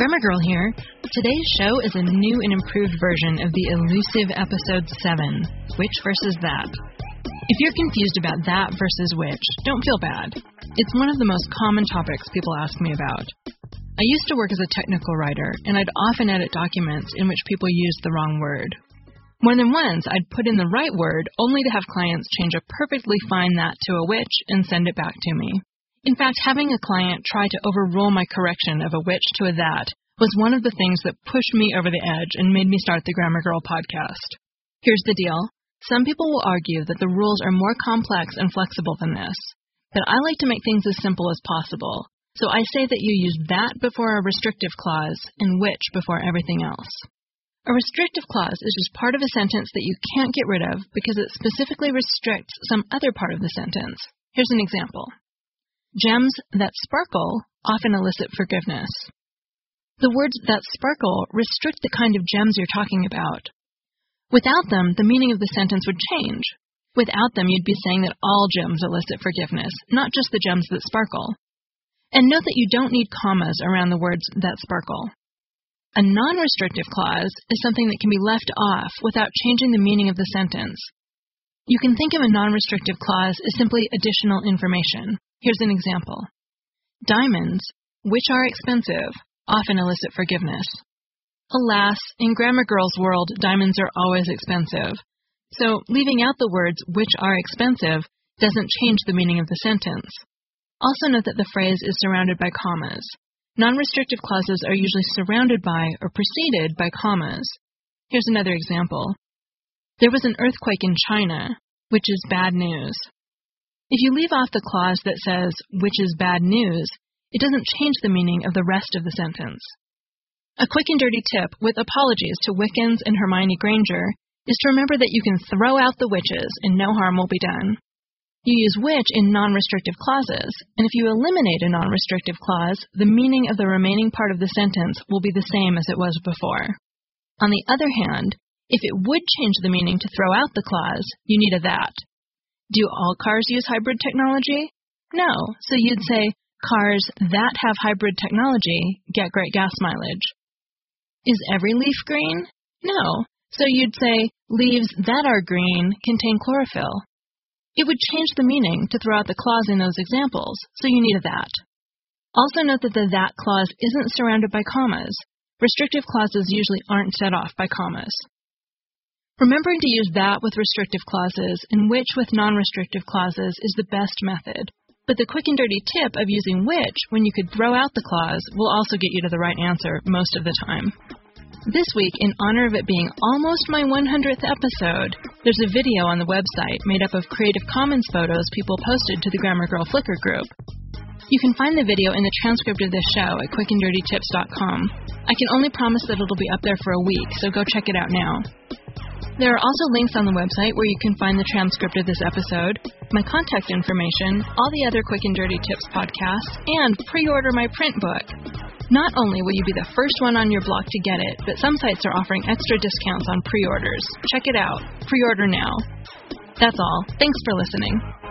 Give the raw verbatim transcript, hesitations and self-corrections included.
Grammar Girl here. Today's show is a new and improved version of the elusive episode seven, Which versus That. If you're confused about that versus which, don't feel bad. It's one of the most common topics people ask me about. I used to work as a technical writer, and I'd often edit documents in which people used the wrong word. More than once, I'd put in the right word only to have clients change a perfectly fine that to a which and send it back to me. In fact, having a client try to overrule my correction of a which to a that was one of the things that pushed me over the edge and made me start the Grammar Girl podcast. Here's the deal. Some people will argue that the rules are more complex and flexible than this, but I like to make things as simple as possible, so I say that you use that before a restrictive clause and which before everything else. A restrictive clause is just part of a sentence that you can't get rid of because it specifically restricts some other part of the sentence. Here's an example. Gems that sparkle often elicit forgiveness. The words that sparkle restrict the kind of gems you're talking about. Without them, the meaning of the sentence would change. Without them, you'd be saying that all gems elicit forgiveness, not just the gems that sparkle. And note that you don't need commas around the words that sparkle. A non-restrictive clause is something that can be left off without changing the meaning of the sentence. You can think of a non-restrictive clause as simply additional information. Here's an example. Diamonds, which are expensive, often elicit forgiveness. Alas, in Grammar Girl's world, diamonds are always expensive. So leaving out the words which are expensive doesn't change the meaning of the sentence. Also note that the phrase is surrounded by commas. Non-restrictive clauses are usually surrounded by or preceded by commas. Here's another example. There was an earthquake in China, which is bad news. If you leave off the clause that says, which is bad news, it doesn't change the meaning of the rest of the sentence. A quick and dirty tip, with apologies to Wiccans and Hermione Granger, is to remember that you can throw out the whiches and no harm will be done. You use which in non-restrictive clauses, and if you eliminate a non-restrictive clause, the meaning of the remaining part of the sentence will be the same as it was before. On the other hand, if it would change the meaning to throw out the clause, you need a that. Do all cars use hybrid technology? No, so you'd say, cars that have hybrid technology get great gas mileage. Is every leaf green? No, so you'd say, leaves that are green contain chlorophyll. It would change the meaning to throw out the clause in those examples, so you need a that. Also note that the that clause isn't surrounded by commas. Restrictive clauses usually aren't set off by commas. Remembering to use that with restrictive clauses and which with non-restrictive clauses is the best method, but the quick and dirty tip of using which when you could throw out the clause will also get you to the right answer most of the time. This week, in honor of it being almost my one hundredth episode, there's a video on the website made up of Creative Commons photos people posted to the Grammar Girl Flickr group. You can find the video in the transcript of this show at quick and dirty tips dot com. I can only promise that it'll be up there for a week, so go check it out now. There are also links on the website where you can find the transcript of this episode, my contact information, all the other Quick and Dirty Tips podcasts, and pre-order my print book. Not only will you be the first one on your blog to get it, but some sites are offering extra discounts on pre-orders. Check it out. Pre-order now. That's all. Thanks for listening.